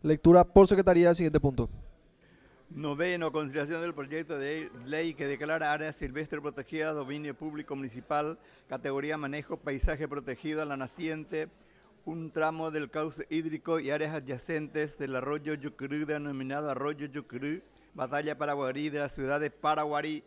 Lectura por secretaría del siguiente punto. Noveno, consideración del proyecto de ley que declara área silvestre protegida, dominio público municipal, categoría manejo, paisaje protegido a la naciente, un tramo del cauce hídrico y áreas adyacentes del arroyo Yucurú, denominado arroyo Yucurú, Batalla Paraguarí, de la ciudad de Paraguarí.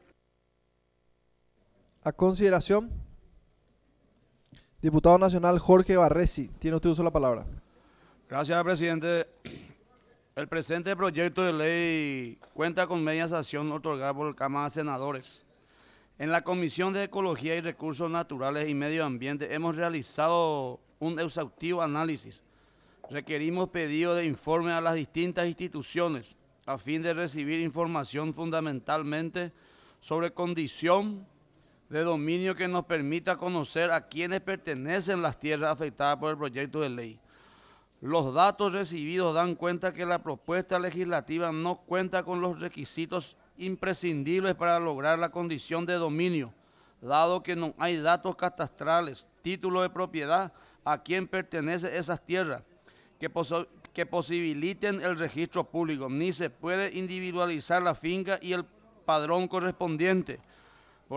A consideración, diputado nacional Jorge Barresi, tiene usted uso de la palabra. Gracias, presidente. El presente proyecto de ley cuenta con media sanción otorgada por la Cámara de Senadores. En la Comisión de Ecología y Recursos Naturales y Medio Ambiente hemos realizado un exhaustivo análisis. Requerimos pedido de informe a las distintas instituciones a fin de recibir información fundamentalmente sobre condición de dominio que nos permita conocer a quienes pertenecen las tierras afectadas por el proyecto de ley. Los datos recibidos dan cuenta que la propuesta legislativa no cuenta con los requisitos imprescindibles para lograr la condición de dominio, dado que no hay datos catastrales, título de propiedad a quien pertenecen esas tierras, que posibiliten el registro público, ni se puede individualizar la finca y el padrón correspondiente. Por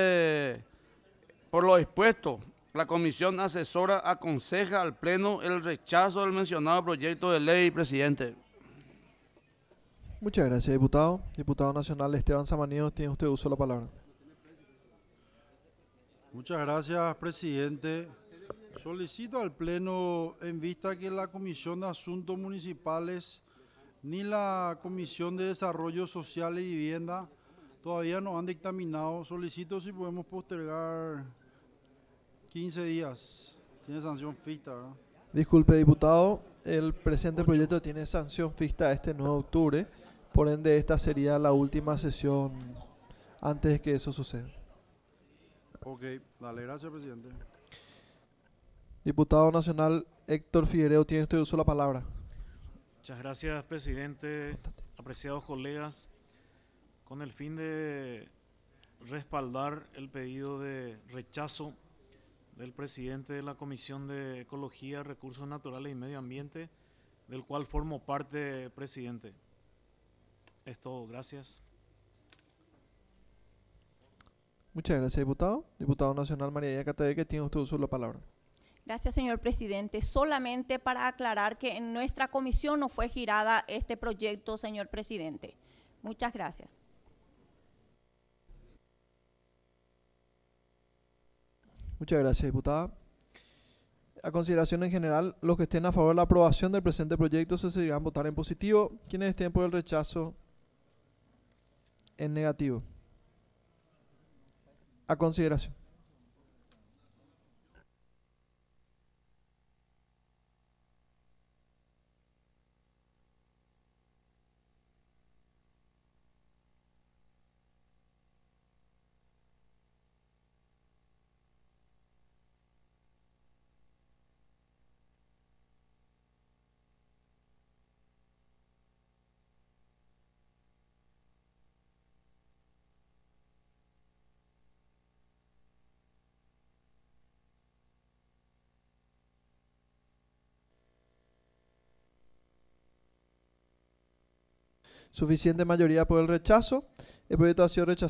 lo expuesto, la Comisión Asesora aconseja al Pleno el rechazo del mencionado proyecto de ley, presidente. Muchas gracias, diputado. Diputado nacional Esteban Samaniego, tiene usted uso de la palabra. Muchas gracias, presidente. Solicito al Pleno, en vista que la Comisión de Asuntos Municipales ni la Comisión de Desarrollo Social y Vivienda todavía no han dictaminado, solicito si podemos postergar 15 días. Tiene sanción fija, ¿verdad? Disculpe, diputado, el presente proyecto tiene sanción fija este 9 de octubre, por ende esta sería la última sesión antes de que eso suceda. Ok, dale, gracias, presidente. Diputado nacional Héctor Figueiredo, tiene usted uso de la palabra. Muchas gracias, presidente. Apreciados colegas, con el fin de respaldar el pedido de rechazo del presidente de la Comisión de Ecología, Recursos Naturales y Medio Ambiente, del cual formo parte, presidente. Es todo, gracias. Muchas gracias, diputado. Diputado nacional María Yacateque, que tiene usted uso de la palabra. Gracias, señor presidente. Solamente para aclarar que en nuestra comisión no fue girada este proyecto, señor presidente. Muchas gracias. Muchas gracias, diputada. A consideración en general, los que estén a favor de la aprobación del presente proyecto se seguirán votar en positivo. Quienes estén por el rechazo, en negativo. A consideración. Suficiente mayoría por el rechazo. El proyecto ha sido rechazado.